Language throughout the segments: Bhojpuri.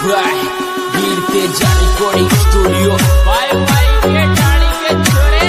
गिरते जा रिकॉर्डिंग स्टूडियो बाय बाय ये गाड़ी के छोरे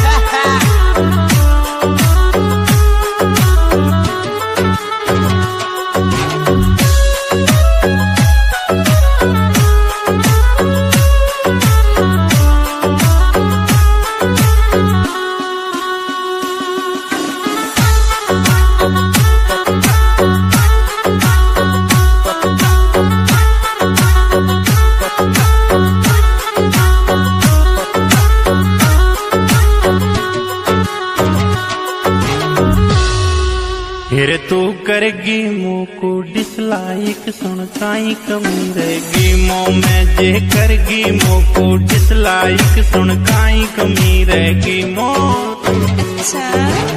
फिर तू करगी मोको डिसलाइक सुन काई कमी रहेगी मों में जे करगी मोको डिसलाइक सुन काई कमी रहेगी मों। अच्छा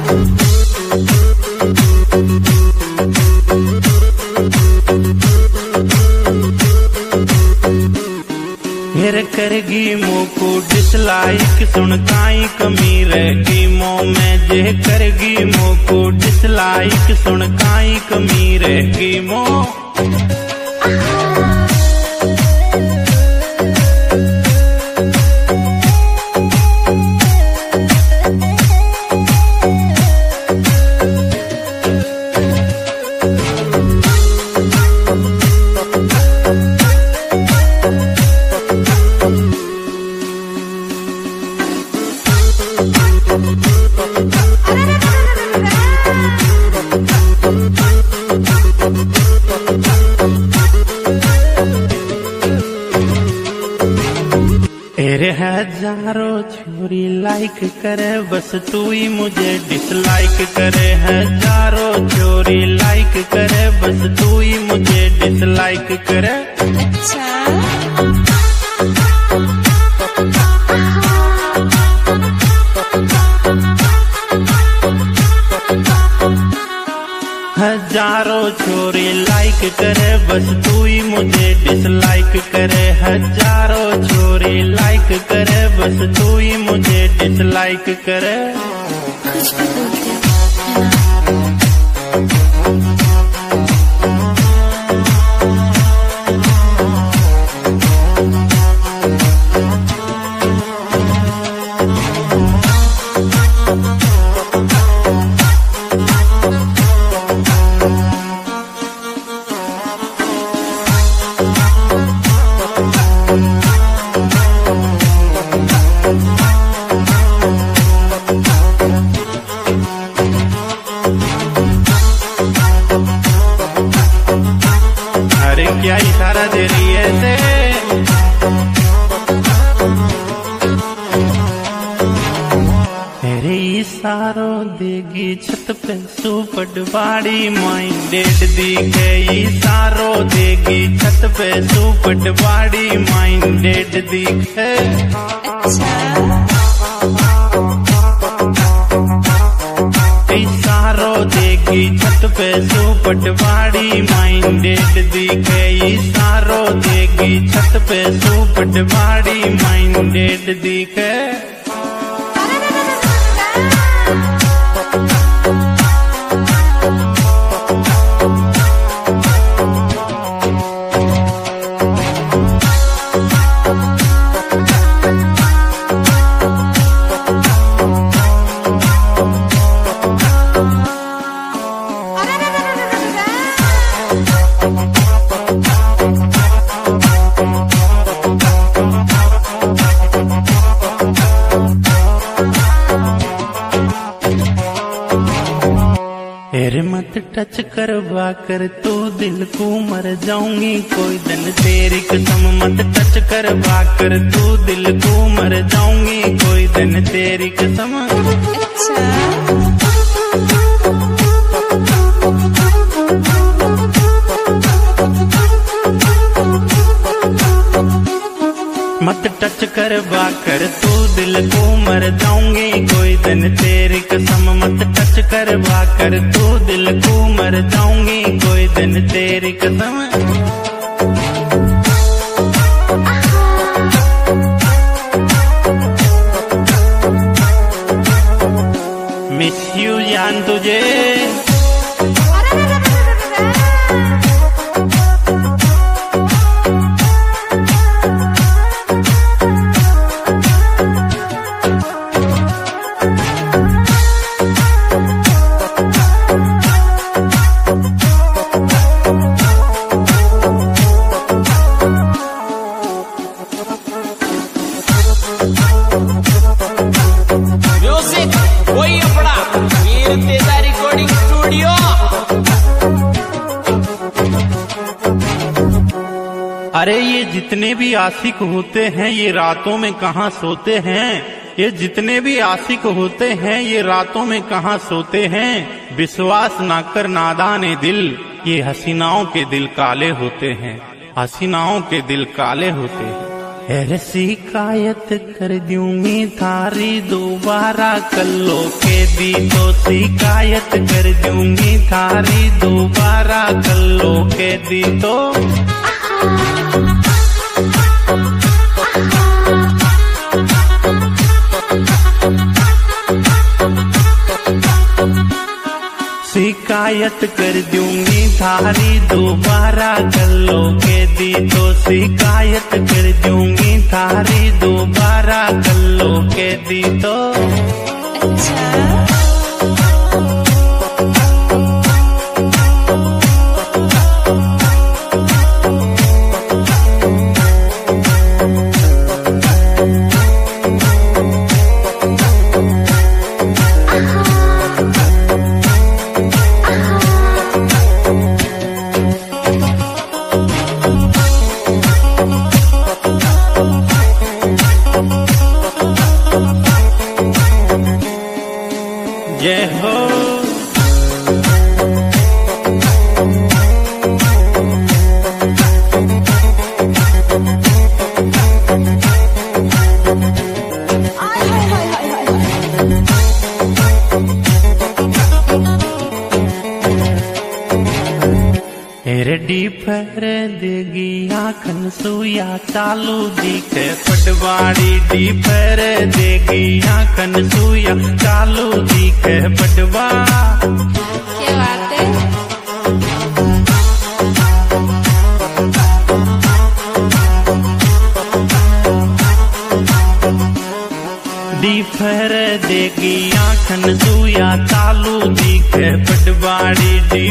फिर करगी मोको डिसलाइक सुन काई कमी रहेगी मों में जे करगी मोको डिसलाइक सुन काई कमी रहेगी मों। तेरे हजारों छोरी लाइक करे बस तू ही मुझे डिसलाइक करे। हजारों छोरी लाइक करे बस तू ही मुझे डिसलाइक करे। अच्छा हजारों छोरी लाइक करे बस तू ही मुझे डिसलाइक करे। हजारों छोरी लाइक करे बस तू ही मुझे डिसलाइक करे। कुछ भी बोल दिया अरे क्या इशारा दे रही है से? तेरे इशारों देगी छत पे सुपट बाड़ी माइंडेड दिखे। इशारों देगी छत पे सुपट बाड़ी माइंडेड दिखे। अच्छा इशारों देगी छत पे सुपट बाड़ी माइंडेड दिखे। इशारों देगी छत पे सुपट बाड़ी माइंडेड दिखे। तेरे मत टच करवा कर तू दिल को मर जाऊंगी कोई दिन तेरी कसम। मत टच करवा कर तू दिल को मर जाऊंगी कोई दिन तेरी कसम। अच्छा मत टच करवा कर तू दिल को मर जाऊंगी कोई दिन तेरी कसम। मत टच करवा कर तू दिल को मर जाऊंगी कोई दिन तेरी कसम। मिस यू जान तुझे। अरे ये जितने भी आशिक होते हैं ये रातों में कहाँ सोते हैं। ये जितने भी आशिक होते हैं ये रातों में कहाँ सोते हैं। विश्वास ना कर नादाने दिल, ये हसीनाओं के दिल काले होते हैं। हसीनाओं के दिल काले होते हैं। अरे शिकायत कर दूंगी थारी दोबारा कल्लो के दी तो शिकायत कर दूंगी थारी दोबारा कल्लो के दी तो। शिकायत कर दूंगी थारी दोबारा कल्लो के दी तो शिकायत कर दूंगी थारी दोबारा कल्लो के दी तो। अच्छा जय हो। रेडी पर देगी आखन सुया चालू दिखे पटवाड़ी डी पर देगी आखन सुया चालू दिखे पटवा। क्या बात है। डी पर दे